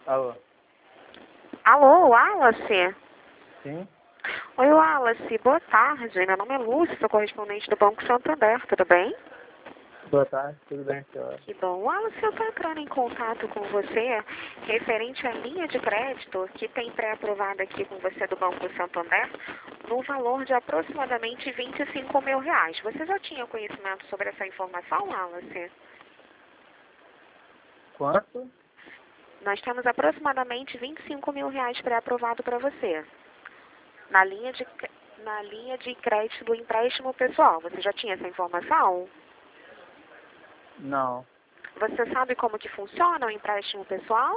Alô? Alô, Wallace? Sim? Oi, Wallace. Boa tarde. Meu nome é Lúcia, sou correspondente do Banco Santander. Tudo bem? Boa tarde, tudo bem, senhora? Que bom. Wallace, eu estou entrando em contato com você referente à linha de crédito que tem pré-aprovada aqui com você do Banco Santander no valor de aproximadamente R$ 25 mil. Você já tinha conhecimento sobre essa informação, Wallace? Quanto? Nós temos aproximadamente R$ 25 mil pré-aprovado para você. Na linha de crédito do empréstimo pessoal. Você já tinha essa informação? Não. Você sabe como que funciona o empréstimo pessoal?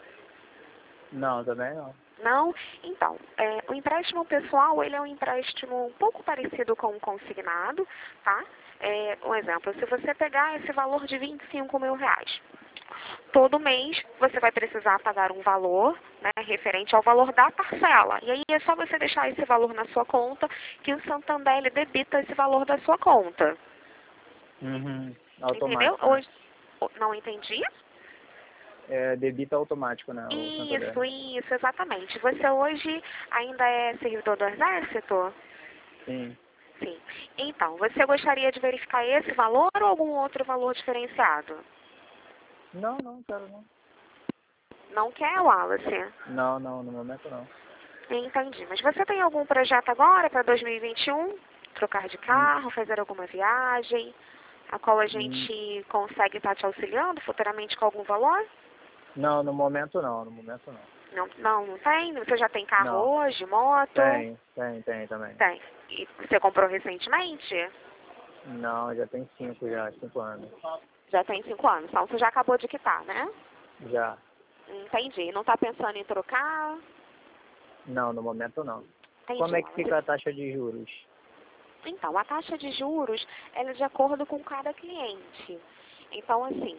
Não, também não. Não? Então, o empréstimo pessoal, ele é um empréstimo um pouco parecido com o consignado, tá? Um exemplo, se você pegar esse valor de R$ 25 mil, todo mês você vai precisar pagar um valor, né, referente ao valor da parcela. E aí é só você deixar esse valor na sua conta que o Santander ele debita esse valor da sua conta. Uhum. Entendeu? Automático, né? Não entendi? É débito automático, né? O Santander. Isso, exatamente. Você hoje ainda é servidor do Exército? Sim. Sim. Então, você gostaria de verificar esse valor ou algum outro valor diferenciado? Não, não, quero não. Não quer, Wallace? Não, não, no momento não. Entendi. Mas você tem algum projeto agora para 2021? Trocar de Hum, carro, fazer alguma viagem, a qual a hum, gente consegue estar te auxiliando futuramente com algum valor? Não, no momento não, no momento não. Não tem? Você já tem carro Não. hoje, moto? Tem também. Tem. E você comprou recentemente? Não, já tem 5 anos. Já tem 5 anos. Então você já acabou de quitar, né? Já. Entendi. Não está pensando em trocar? Não, no momento não. Como Entendi. é que fica a taxa de juros? Então, a taxa de juros, ela é de acordo com cada cliente. Então, assim,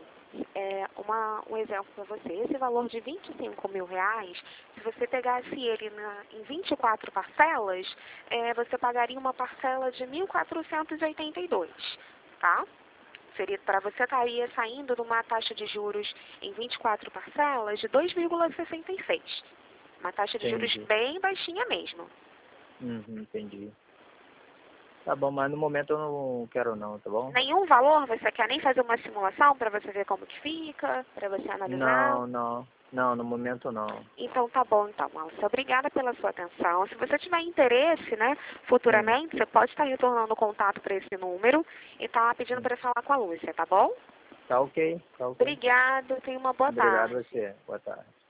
um exemplo para você. Esse valor de R$ 25 mil, se você pegasse ele em 24 parcelas, você pagaria uma parcela de 1.482, tá? Seria para você estaria saindo de uma taxa de juros em 24 parcelas de 2,66. Uma taxa de juros Entendi. bem baixinha mesmo. Entendi. Tá bom, mas no momento eu não quero não, tá bom? Nenhum valor? Você quer nem fazer uma simulação para você ver como que fica, para você analisar? Não, não. Não, no momento não. Então tá bom, então, Márcia. Obrigada pela sua atenção. Se você tiver interesse, né, Sim. futuramente, você pode estar retornando o contato para esse número e tá pedindo para falar com a Lúcia, tá bom? Tá ok, tá ok. Obrigada, tenha uma boa Obrigado a tarde. você. Boa tarde.